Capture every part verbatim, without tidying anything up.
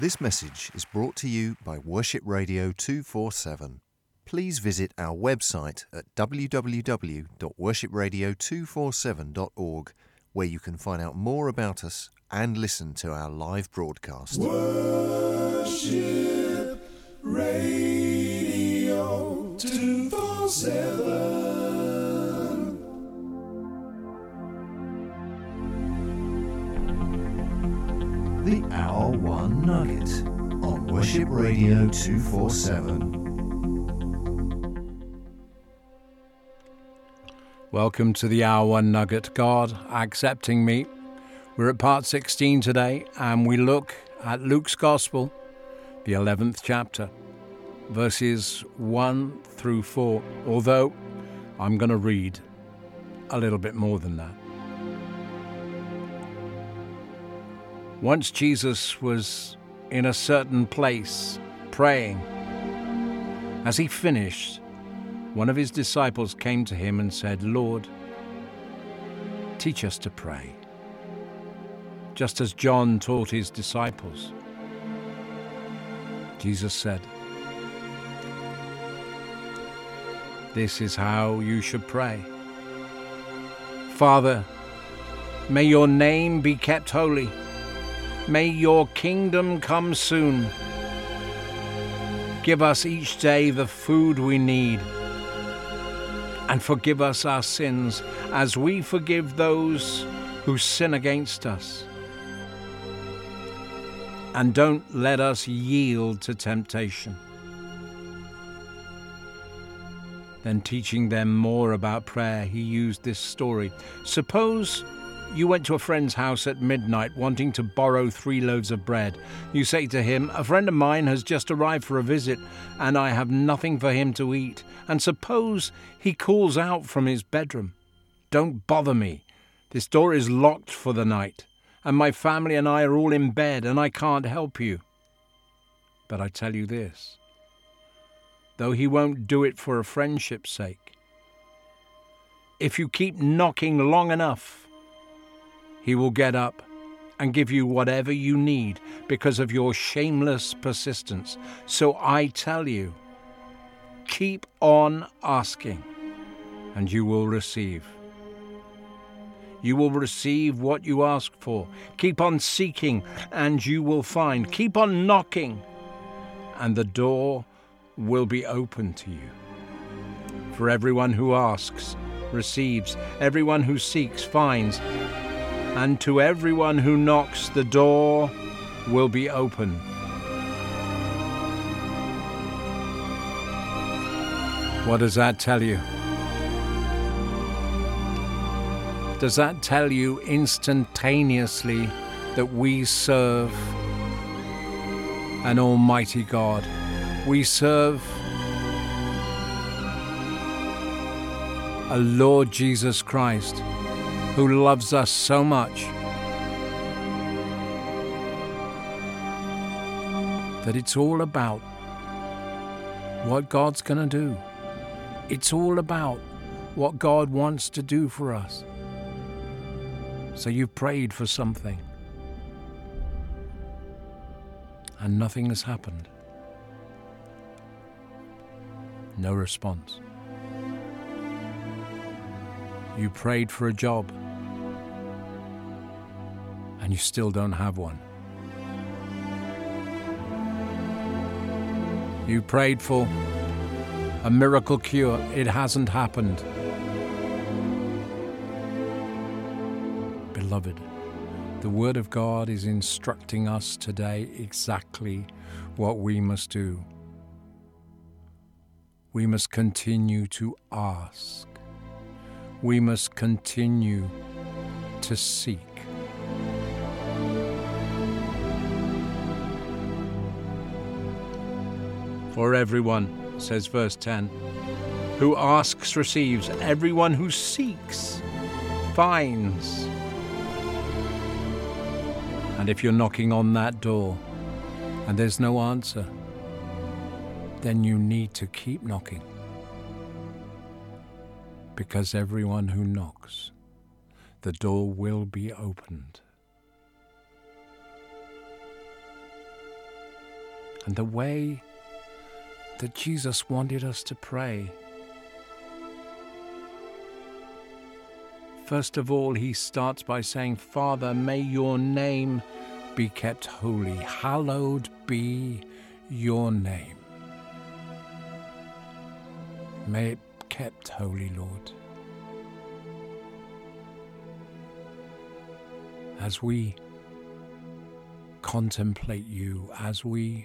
This message is brought to you by Worship Radio two forty-seven. Please visit our website at w w w dot worship radio two forty-seven dot org, where you can find out more about us and listen to our live broadcast. Worship Radio two forty-seven. The Hour One Nugget on Worship Radio two forty-seven. Welcome to the Hour One Nugget, God Accepting Me. We're at part sixteen today, and we look at Luke's Gospel, the eleventh chapter, verses one through four, although I'm going to read a little bit more than that. Once Jesus was in a certain place praying. As he finished, one of his disciples came to him and said, "Lord, teach us to pray, just as John taught his disciples." Jesus said, "This is how you should pray. Father, may your name be kept holy. May your kingdom come soon. Give us each day the food we need, and forgive us our sins as we forgive those who sin against us. And don't let us yield to temptation." Then, teaching them more about prayer, he used this story. Suppose you went to a friend's house at midnight wanting to borrow three loaves of bread. You say to him, "A friend of mine has just arrived for a visit, and I have nothing for him to eat." And suppose he calls out from his bedroom, "Don't bother me. This door is locked for the night, and my family and I are all in bed, and I can't help you." But I tell you this, though he won't do it for a friendship's sake, if you keep knocking long enough, he will get up and give you whatever you need because of your shameless persistence. So I tell you, keep on asking, and you will receive. You will receive what you ask for. Keep on seeking, and you will find. Keep on knocking, and the door will be open to you. For everyone who asks receives, everyone who seeks finds, and to everyone who knocks, the door will be open. What does that tell you? Does that tell you instantaneously that we serve an almighty God? We serve a Lord Jesus Christ who loves us so much that it's all about what God's going to do. It's all about what God wants to do for us. So you've prayed for something, and nothing has happened. No response. You prayed for a job, and you still don't have one. You prayed for a miracle cure. It hasn't happened. Beloved, the Word of God is instructing us today exactly what we must do. We must continue to ask. We must continue to seek. For everyone, says verse ten, who asks receives, everyone who seeks finds. And if you're knocking on that door and there's no answer, then you need to keep knocking. Because everyone who knocks, the door will be opened. and the way that Jesus wanted us to pray. First of all, he starts by saying, Father, may your name be kept holy. Hallowed be your name. May it be kept holy, Lord. As we contemplate you, as we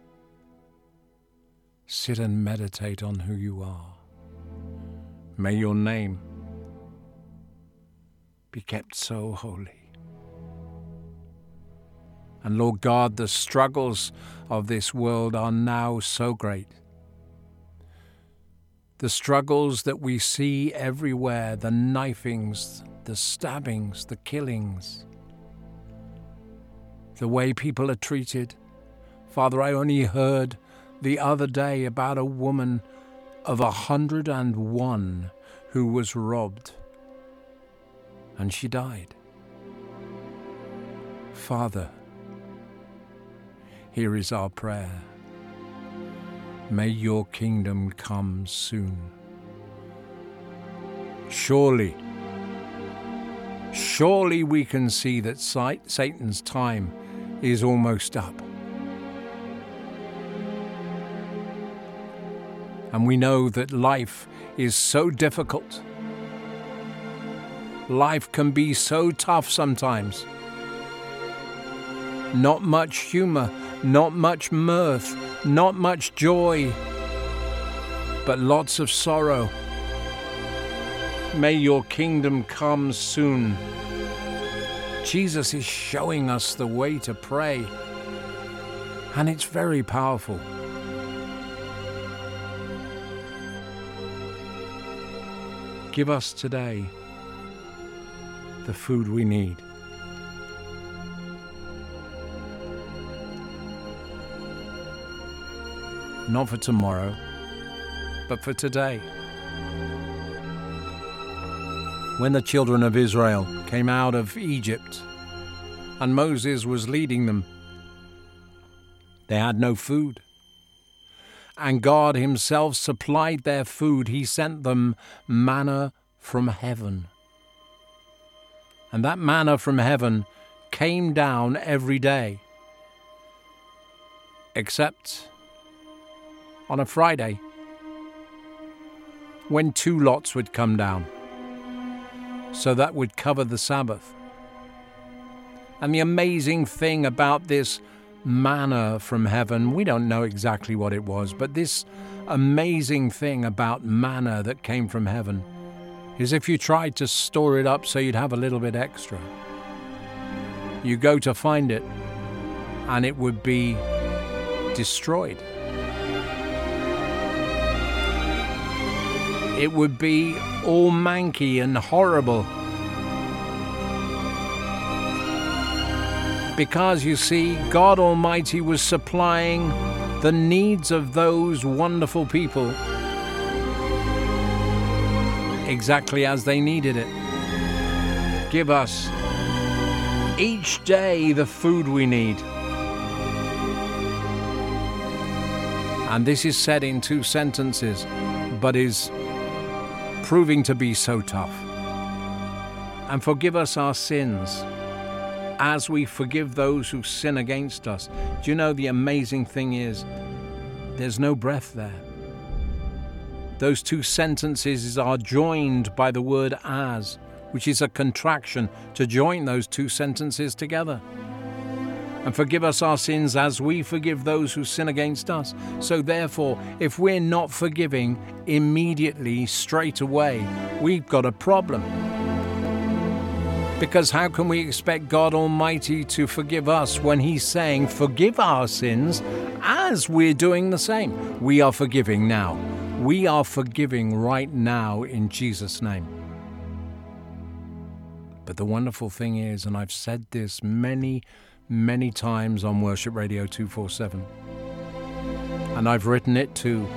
sit and meditate on who you are, may your name be kept so holy. And Lord God, the struggles of this world are now so great. The struggles that we see everywhere, the knifings, the stabbings, the killings, the way people are treated. Father, I only heard the other day about a woman of a hundred and one who was robbed, and she died. Father, here is our prayer. May your kingdom come soon. Surely, surely we can see that Satan's time is almost up. And we know that life is so difficult. Life can be so tough sometimes. Not much humor, not much mirth, not much joy, but lots of sorrow. May your kingdom come soon. Jesus is showing us the way to pray, and it's very powerful. Give us today the food we need. Not for tomorrow, but for today. When the children of Israel came out of Egypt and Moses was leading them, they had no food. And God himself supplied their food. He sent them manna from heaven. And that manna from heaven came down every day, except on a Friday, when two lots would come down. So that would cover the Sabbath. And the amazing thing about this manna from heaven, we don't know exactly what it was, but this amazing thing about manna that came from heaven is if you tried to store it up so you'd have a little bit extra, you go to find it and it would be destroyed. It would be all manky and horrible. Because, you see, God Almighty was supplying the needs of those wonderful people exactly as they needed it. Give us each day the food we need. And this is said in two sentences, but is proving to be so tough. And forgive us our sins as we forgive those who sin against us. Do you know the amazing thing is, there's no breath there. Those two sentences are joined by the word as, which is a contraction to join those two sentences together. And forgive us our sins as we forgive those who sin against us. So therefore, if we're not forgiving immediately, straight away, we've got a problem. Because how can we expect God Almighty to forgive us when he's saying, forgive our sins as we're doing the same? We are forgiving now. We are forgiving right now in Jesus' name. But the wonderful thing is, and I've said this many, many times on Worship Radio two forty-seven, and I've written it too,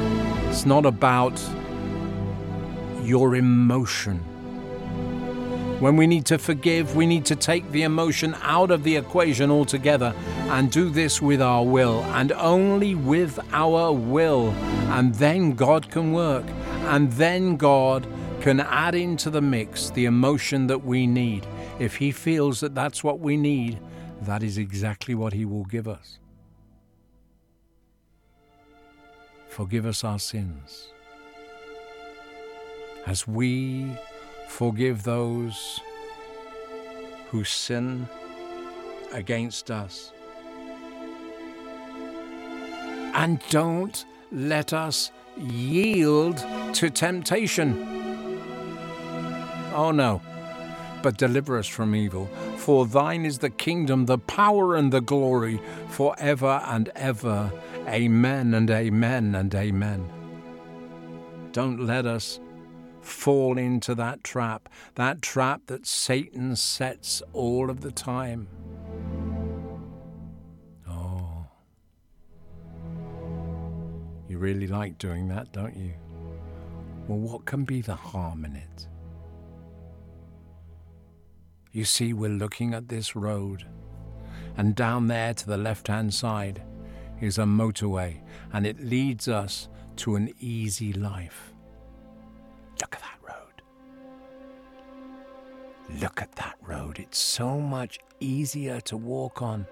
it's not about your emotion. When we need to forgive, we need to take the emotion out of the equation altogether and do this with our will, and only with our will. And then God can work, and then God can add into the mix the emotion that we need. If He feels that that's what we need, that is exactly what He will give us. Forgive us our sins, as we forgive those who sin against us. And don't let us yield to temptation. Oh no, but deliver us from evil. For thine is the kingdom, the power, and the glory, forever and ever. Amen and amen and amen. Don't let us fall into that trap, that trap that Satan sets all of the time. Oh, you really like doing that, don't you? Well, what can be the harm in it? You see, we're looking at this road, and down there to the left-hand side is a motorway, and it leads us to an easy life. Look at that road. Look at that road. It's so much easier to walk on.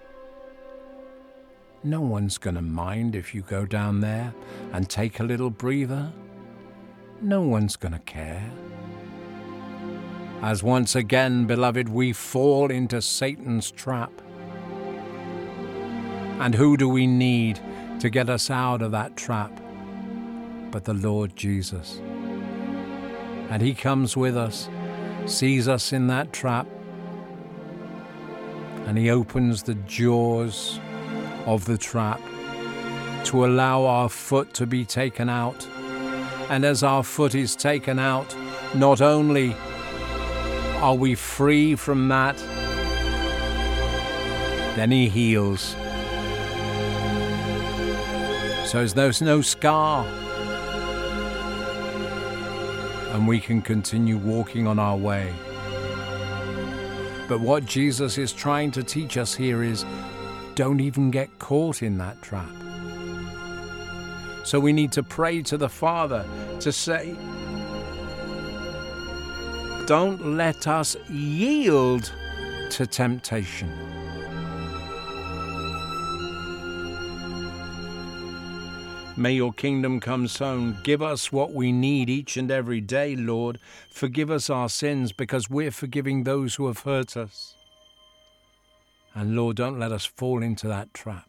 No one's going to mind if you go down there and take a little breather. No one's going to care. As once again, beloved, we fall into Satan's trap. And who do we need to get us out of that trap but the Lord Jesus? And He comes with us, sees us in that trap, and He opens the jaws of the trap to allow our foot to be taken out. And as our foot is taken out, not only are we free from that, then He heals. So there's no scar, and we can continue walking on our way. But what Jesus is trying to teach us here is, don't even get caught in that trap. So we need to pray to the Father to say, don't let us yield to temptation. May your kingdom come soon. Give us what we need each and every day, Lord. Forgive us our sins, because we're forgiving those who have hurt us. And Lord, don't let us fall into that trap.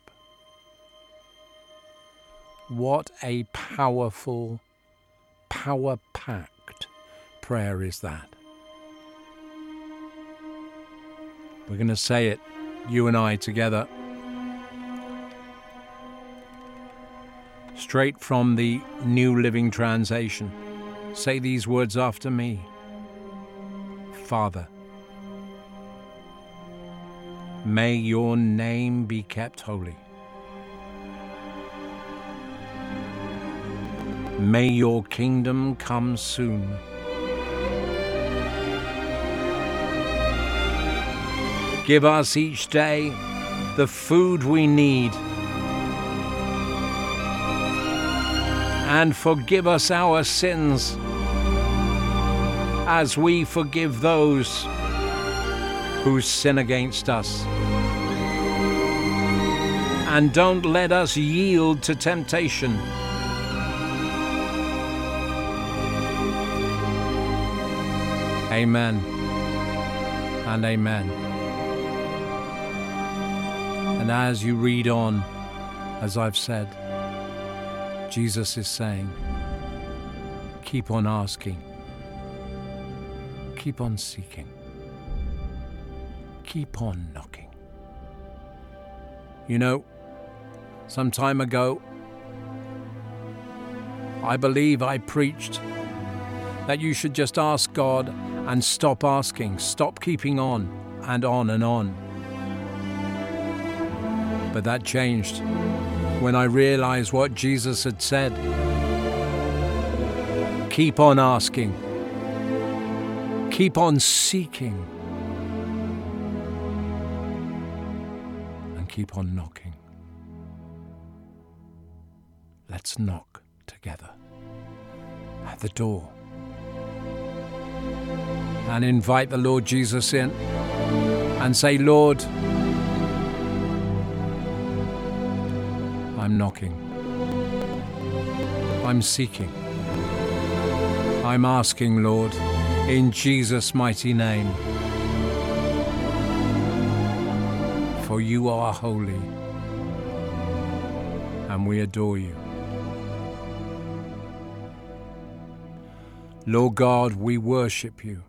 What a powerful, power-packed prayer is that. We're going to say it, you and I together. Straight from the New Living Translation. Say these words after me. Father, may your name be kept holy. May your kingdom come soon. Give us each day the food we need. And forgive us our sins as we forgive those who sin against us. And don't let us yield to temptation. Amen and amen. And as you read on, as I've said, Jesus is saying, keep on asking, keep on seeking, keep on knocking. You know, some time ago, I believe I preached that you should just ask God and stop asking, stop keeping on and on and on. But that changed when I realized what Jesus had said. Keep on asking. Keep on seeking. And keep on knocking. Let's knock together at the door and invite the Lord Jesus in and say, Lord, I'm knocking. I'm seeking. I'm asking, Lord, in Jesus' mighty name. For you are holy, and we adore you. Lord God, we worship you,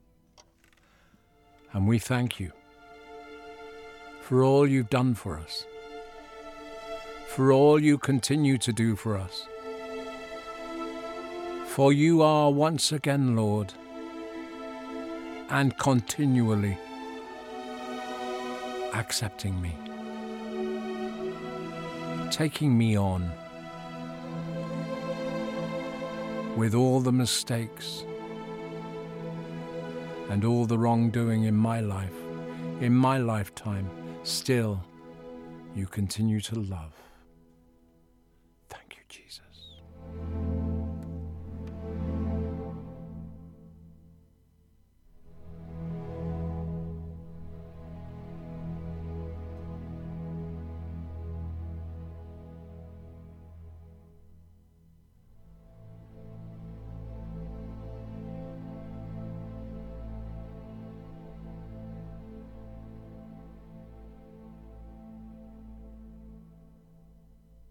and we thank you for all you've done for us, for all you continue to do for us. For you are once again, Lord, and continually accepting me, taking me on with all the mistakes and all the wrongdoing in my life, in my lifetime. Still, you continue to love.